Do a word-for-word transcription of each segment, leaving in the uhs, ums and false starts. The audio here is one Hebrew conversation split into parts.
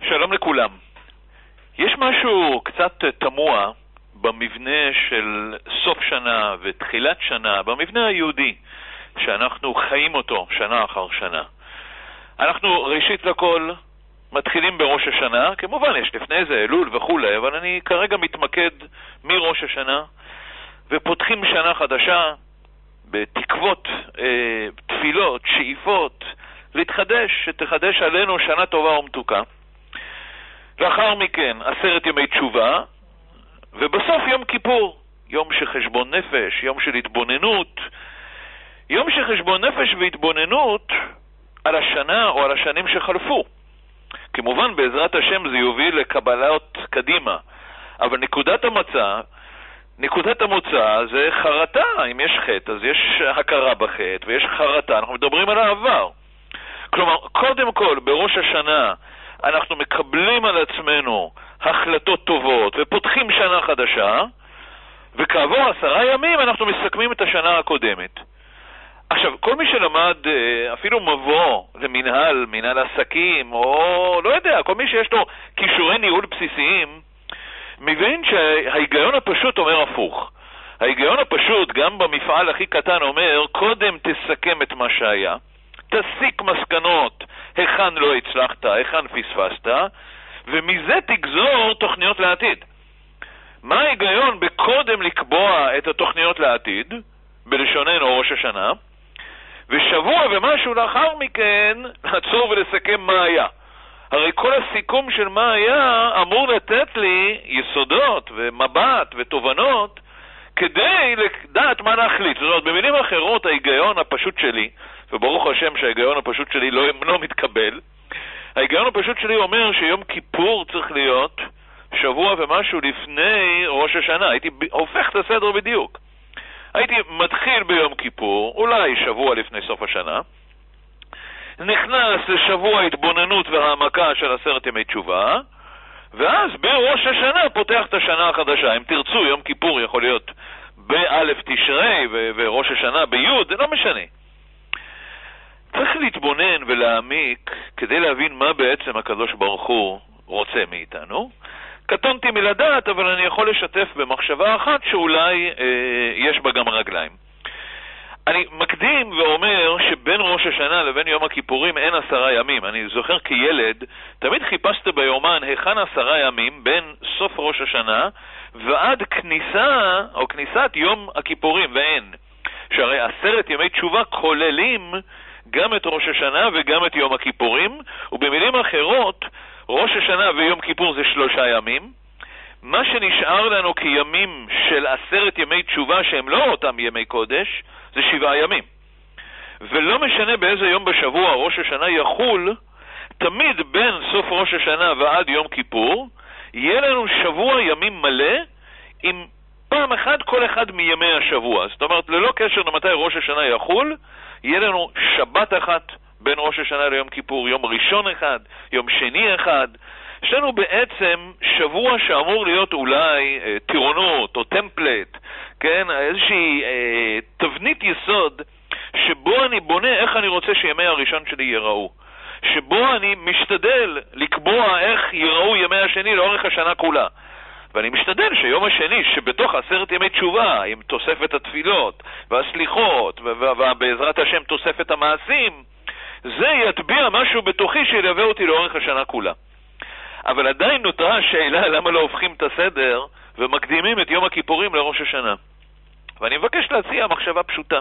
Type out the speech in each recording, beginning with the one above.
שלום לכולם. יש משהו קצת תמוה במבנה של סוף שנה ותחילת שנה, במבנה היהודי, שאנחנו חיים אותו שנה אחר שנה. אנחנו ראשית לכל מתחילים בראש השנה, כמובן יש לפני זה אלול וכו', אבל אני כרגע מתמקד מראש השנה, ופותחים שנה חדשה בתקוות, אה, תפילות, שאיפות, להתחדש, שתחדש עלינו שנה טובה ומתוקה. לאחר מכן עשרת ימי תשובה, ובסוף יום כיפור, יום של חשבון נפש, יום של התבוננות, יום של חשבון נפש והתבוננות על השנה או על השנים שחלפו. כמובן בעזרת השם זה יוביל לקבלות קדימה, אבל נקודת המצא, נקודת המוצא זה חרטה. אם יש חטא אז יש הכרה בחטא ויש חרטה, אנחנו מדברים על העבר. כלומר, קודם כל בראש השנה אנחנו מקבלים על עצמנו החלטות טובות ופותחים שנה חדשה, וכעבור עשרה ימים אנחנו מסכמים את השנה הקודמת. עכשיו, כל מי שלמד אפילו מבוא למנהל, מנהל עסקים, או לא יודע, כל מי שיש לו כישורי ניהול בסיסיים, מבין שההיגיון הפשוט אומר הפוך. ההיגיון הפשוט, גם במפעל הכי קטן, אומר, קודם תסכם את מה שהיה, תסיק מסקנות, היכן לא הצלחת, היכן פספסת, ומזה תגזור תוכניות לעתיד. מה ההיגיון בקודם לקבוע את התוכניות לעתיד, בלשוננו ראש השנה, ושבוע ומשהו לאחר מכן לעצור ולסכם מה היה? הרי כל הסיכום של מה היה אמור לתת לי יסודות ומבט ותובנות כדי לדעת מה להחליט. זאת אומרת, במילים אחרות, ההיגיון הפשוט שלי, וברוך השם שההיגיון הפשוט שלי לא, לא מתקבל, ההיגיון הפשוט שלי אומר שיום כיפור צריך להיות שבוע ומשהו לפני ראש השנה. הייתי הופך את הסדר בדיוק. הייתי מתחיל ביום כיפור, אולי שבוע לפני סוף השנה, נכנס לשבוע התבוננות והעמקה של עשרת ימי תשובה, ואז בראש השנה פותח את השנה החדשה. אם תרצו, יום כיפור יכול להיות באלף תשרי ו- וראש השנה ביוד, זה לא משנה. צריך להתבונן ולהעמיק כדי להבין מה בעצם הקדוש ברוך הוא רוצה מאיתנו. קטונתי מלדעת, אבל אני יכול לשתף במחשבה אחת שאולי אה, יש בה גם רגליים. אני מקדים ואומר שבין ראש השנה לבין יום הכיפורים אין עשרה ימים. אני זוכר כילד, תמיד חיפשת ביומן היכן עשרה ימים בין סוף ראש השנה ועד כניסה או כניסת יום הכיפורים, ואין. שהרי עשרת ימי תשובה כוללים גם את ראש השנה וגם את יום הכיפורים, ובמילים אחרות, ראש השנה ויום כיפור זה שלושה ימים. מה שנשאר לנו כימים של עשרת ימי תשובה שהם לא אותם ימי קודש, זה שבעה ימים. ולא משנה באיזה יום בשבוע ראש השנה יחול, תמיד בין סוף ראש השנה ועד יום כיפור, יהיה לנו שבוע ימים מלא עם פעם אחת כל אחד מימי השבוע. זאת אומרת, ללא קשר למתי ראש השנה יחול, יהיה לנו שבת אחת בין ראש השנה ליום כיפור, יום ראשון אחד, יום שני אחד. יש לנו בעצם שבוע שאמור להיות אולי אה, טירונות או טמפלט, כן? איזושהי אה, תבנית יסוד שבו אני בונה איך אני רוצה שימי הראשון שלי ייראו. שבו אני משתדל לקבוע איך ייראו ימי השני לאורך השנה כולה. ואני משתדל שיום השני, שבתוך עשרת ימי תשובה, עם תוספת התפילות והסליחות, ובעזרת השם תוספת המעשים, זה יטביע משהו בתוכי שילווה אותי לאורך השנה כולה. אבל עדיין נותרה השאלה למה לא הופכים את הסדר ומקדימים את יום הכיפורים לראש השנה. ואני מבקש להציע מחשבה פשוטה.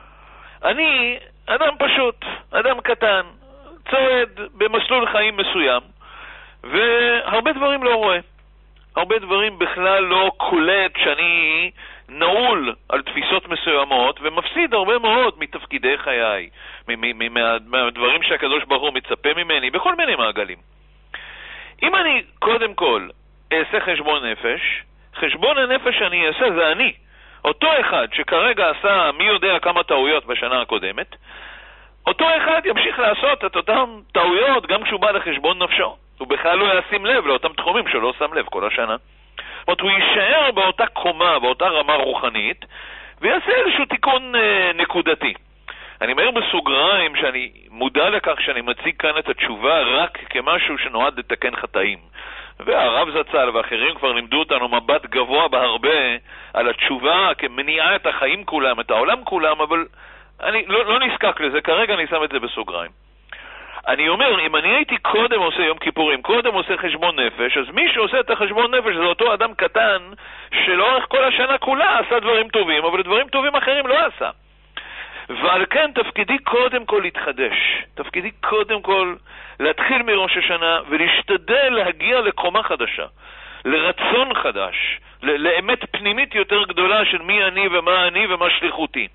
אני אדם פשוט, אדם קטן, צועד במסלול חיים מסוים, והרבה דברים לא רואה. הרבה דברים בכלל לא קולט שאני נעול על תפיסות מסוימות, ומפסיד הרבה מאוד מתפקידי חיי, מהדברים שהקדוש ברוך הוא מצפה ממני, בכל מיני מעגלים. אם אני קודם כל אעשה חשבון נפש, חשבון הנפש שאני אעשה זה אני. אותו אחד שכרגע עשה מי יודע כמה טעויות בשנה הקודמת, אותו אחד ימשיך לעשות את אותם טעויות גם כשהוא בא לחשבון נפשו. הוא בכלל לא ישים לב לאותם תחומים שלא שם לב כל השנה. זאת אומרת, הוא יישאר באותה קומה, באותה רמה רוחנית, ויעשה איזשהו תיקון אה, נקודתי. אני מעיר בסוגריים שאני מודע לכך שאני מציג כאן את התשובה רק כמשהו שנועד לתקן חטאים. והרב זצ"ל ואחרים כבר לימדו אותנו מבט גבוה בהרבה על התשובה כמניעה את החיים כולם, את העולם כולם, אבל אני לא, לא נזקק לזה, כרגע אני שם את זה בסוגריים. אני אומר, אם אני הייתי קודם עושה יום כיפורים, קודם עושה חשבון נפש, אז מי שעושה את החשבון נפש זה אותו אדם קטן שלאורך כל השנה כולה עשה דברים טובים, אבל דברים טובים אחרים לא עשה. ועל כן תפקידי קודם כל להתחדש, תפקידי קודם כל להתחיל מראש השנה ולהשתדל להגיע לקומה חדשה, לרצון חדש, לאמת פנימית יותר גדולה של מי אני ומה אני ומה שליחותי.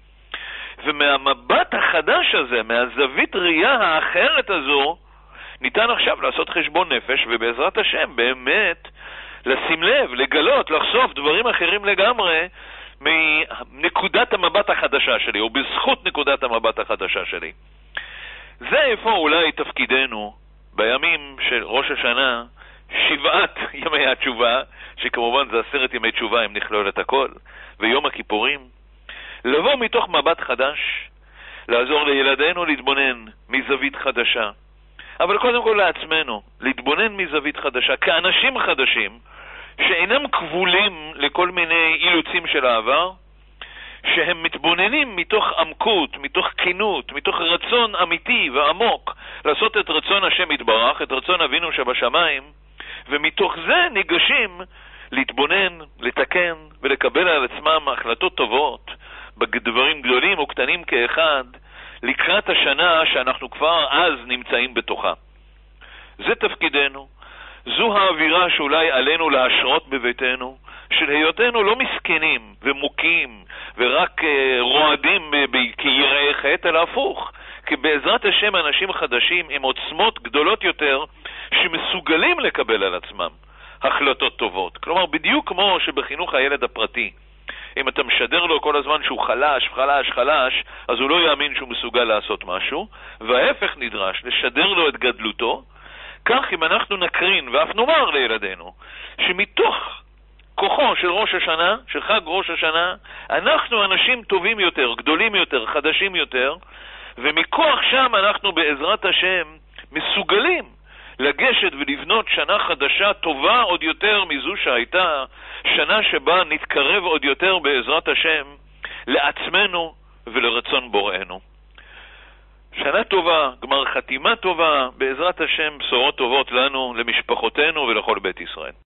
ומהמבט החדש הזה, מהזווית ראייה האחרת הזו, ניתן עכשיו לעשות חשבון נפש, ובעזרת השם באמת לשים לב, לגלות, לחשוף דברים אחרים לגמרי מנקודת המבט החדשה שלי, או בזכות נקודת המבט החדשה שלי. זה איפה אולי תפקידנו בימים של ראש השנה, שבעת ימי התשובה, שכמובן זה עשרת ימי תשובה אם נכלול את הכל, ויום הכיפורים, לבוא מתוך מבט חדש, לעזור לילדינו להתבונן מזווית חדשה, אבל קודם כל לעצמנו, להתבונן מזווית חדשה, כאנשים חדשים, שאינם כבולים לכל מיני אילוצים של העבר, שהם מתבוננים מתוך עמקות, מתוך כינות, מתוך רצון אמיתי ועמוק, לעשות את רצון השם יתברך, את רצון אבינו שבשמיים, ומתוך זה ניגשים להתבונן, לתקן ולקבל על עצמם החלטות טובות, בדברים גדולים או קטנים כאחד, לקראת השנה שאנחנו כבר אז נמצאים בתוכה. זה תפקידנו. זו האווירה שאולי עלינו להשרות בביתנו, של היותנו לא מסכנים ומוקים ורק uh, רועדים כיראי חטא, אלא הפוך. כי בעזרת השם אנשים חדשים עם עוצמות גדולות יותר שמסוגלים לקבל על עצמם החלטות טובות. כלומר, בדיוק כמו שבחינוך הילד הפרטי, אם אתה משדר לו כל הזמן שהוא חלש, חלש, חלש, אז הוא לא יאמין שהוא מסוגל לעשות משהו, וההפך נדרש, לשדר לו את גדלותו. כך אם אנחנו נקרין ואף נאמר לילדינו שמתוך כוחו של ראש השנה, של חג ראש השנה, אנחנו אנשים טובים יותר, גדולים יותר, חדשים יותר, ומכוח שם אנחנו בעזרת השם מסוגלים לגשת ולבנות שנה חדשה טובה עוד יותר מזו שהייתה, שנה שבה נתקרב עוד יותר בעזרת השם לעצמנו ולרצון בוראנו. שנה טובה, גמר חתימה טובה, בעזרת השם בשורות טובות לנו, למשפחותינו ולכל בית ישראל.